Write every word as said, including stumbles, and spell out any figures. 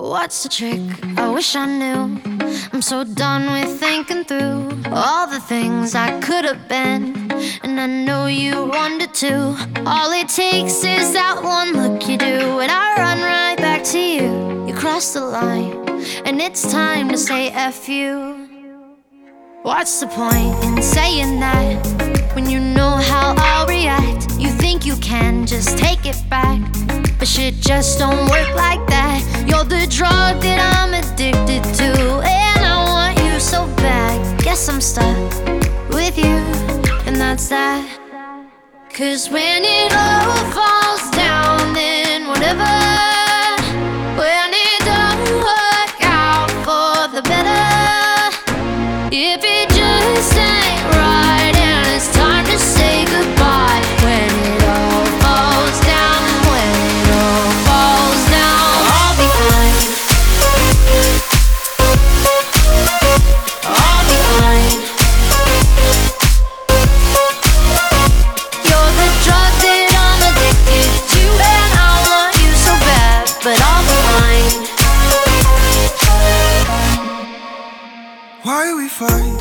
What's the trick? I wish I knew. I'm so done with thinking through all the things I could have been, and I know you wanted to. All it takes is that one look you do, and I run right back to you. You cross the line, and it's time to say F you. What's the point in saying that when you know how I'll react? You think you can just take it back, but shit just don't work like that. You're the drug that I'm addicted to, and I want you so bad. Guess I'm stuck with you, and that's that. Cause when it all falls down, then whatever. When it don't work out for the better, if it just ain't right and it's time to say goodbye. When it all falls down, when it all falls down, I'll be fine. I'll be fine. You're the drug that I'm addicted to, and I want you so bad, but I'll be fine. Why we fight?